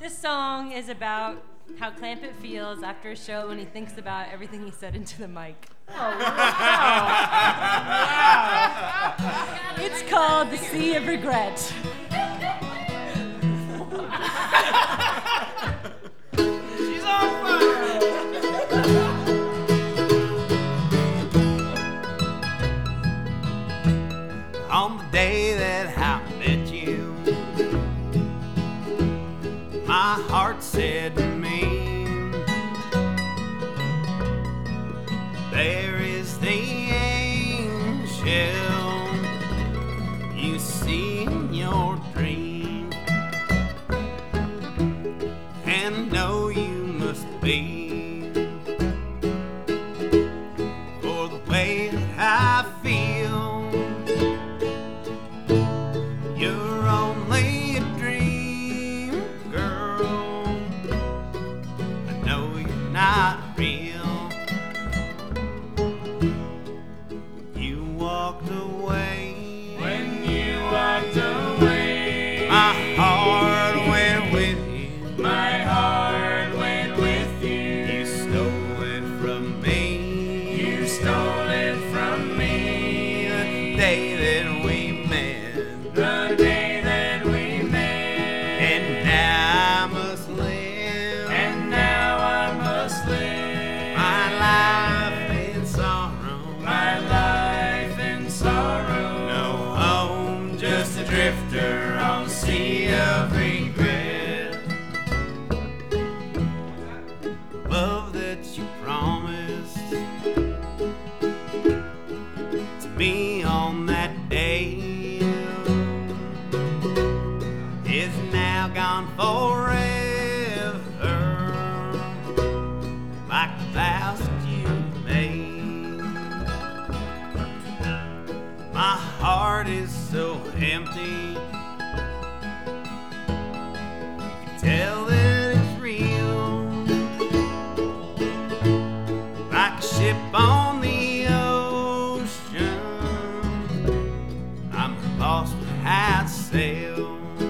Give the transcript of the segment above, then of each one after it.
This song is about how Clampett feels after a show when he thinks about everything he said into the mic. Oh, wow. It's called The Sea of Regret. She's on fire. On the day that I met you, my heart said to me, there is the angel you see in your dream, and know you must be, for the way that I feel. You're only a dream, girl. I know you're not real. You walked away. When you walked away, My heart went with you. my heart went with you. You stole it from me. You stole it from me. The day that we met. The day that we met. And now I must live. And now I must live My life in sorrow. my life in sorrow. No home, just a drifter on the sea of regret. Love that you promised to me on that day is now gone forever, like the vows that you made. My heart is so empty, you can tell that it's real, like a ship on the ocean. I'm lost without sail.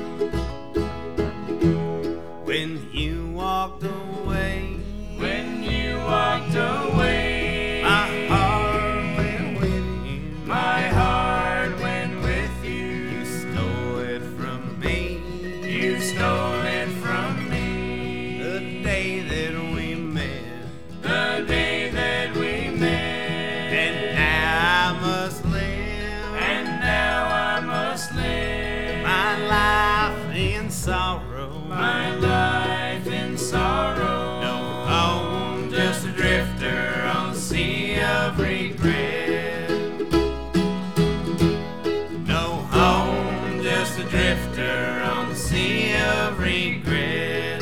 When you walked away, When you walked away, my heart went with you. my heart went with you. You stole it from me. You stole it from me. The day that we met. The day that we met. And now I must live. And now I must live My life in sorrow. my life in sorrow. No home, just a drifter on the sea of regret. No home, just a drifter on the sea of regret.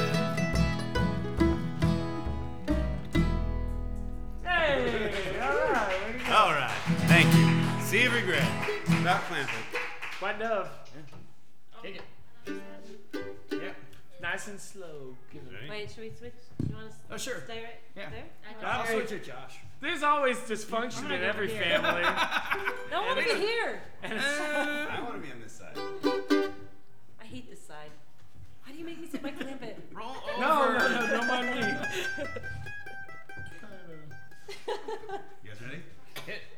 Hey, all right. Way to go. All right, thank you. Sea of regret. About Clampett. White Dove. Kick it. Yep. Nice and slow. Give it. Ready? Wait, should we switch? You want to Oh, sure. stay right Yeah. there? I'll Hey. switch it, Josh. There's always dysfunction in every here. family. Don't want to be here. And it's- I want to be on this side. I hate this side. Why do you make me sit by Clampett? Roll over. no, don't mind me. You guys ready? Hit.